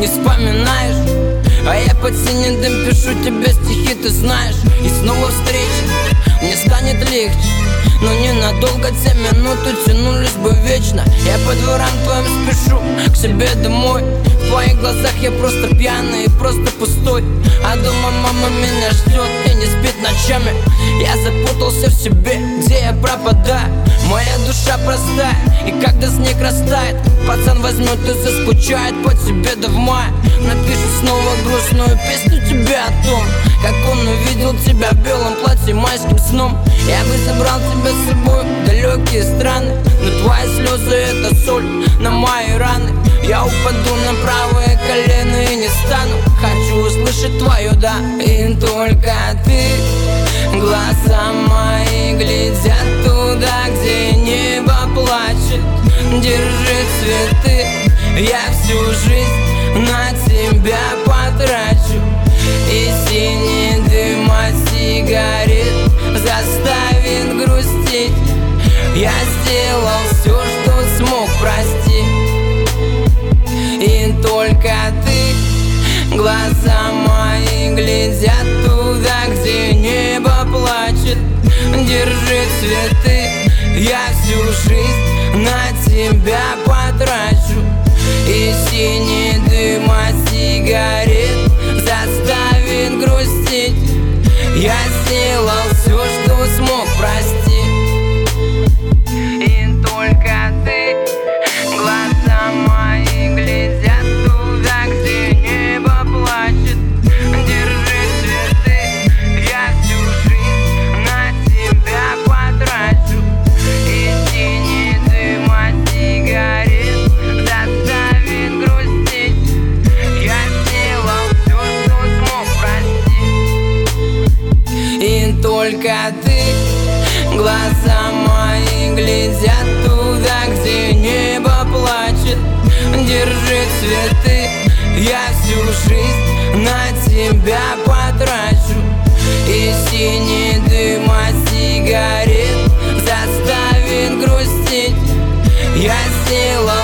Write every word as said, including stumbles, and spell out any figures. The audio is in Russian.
не вспоминаешь. А я под синим дым пишу тебе стихи, ты знаешь. И снова встреча, мне станет легче, но ненадолго, те минуты тянулись бы вечно. Я по дворам твоим спешу к себе домой. В твоих глазах я просто пьяный и просто пустой. А дома мама меня ждет и не спит ночами. Я запутался в себе, где я пропадаю. Моя душа простая, и когда снег растает, пацан возьмет и заскучает по тебе до в мае. Напишу снова грустную песню тебе о том, как он увидел тебя в белом платье майским сном. Я бы забрал тебя с собой в далекие страны, но твои слезы — это соль на мои раны. Я упаду на правое колено и не стану. Хочу услышать твое «да». И только ты, глаза мои глядят туда, где небо плачет. Держи цветы, я всю жизнь на тебя потрачу. И синий дым от сигарет заставит грустить. Я сделал все, что смог, прости. И только ты, глаза мои глядят туда, где небо плачет. Держи цветы, я всю жизнь на тебя потрачу. И синий дым от сигарет заставит грустить. Я сделал все, что смог, прости. И только ты, глаза мои глядят туда, где небо плачет. Держи цветы, я всю жизнь на тебя потрачу. И синий дым от сигарет заставит грустить. Я сделал все, что смог, прости. И только ты, глаза мои глядят туда, где небо плачет. Держи цветы, я всю жизнь на тебя потрачу. И синий дым от сигарет заставит грустить. Я сделал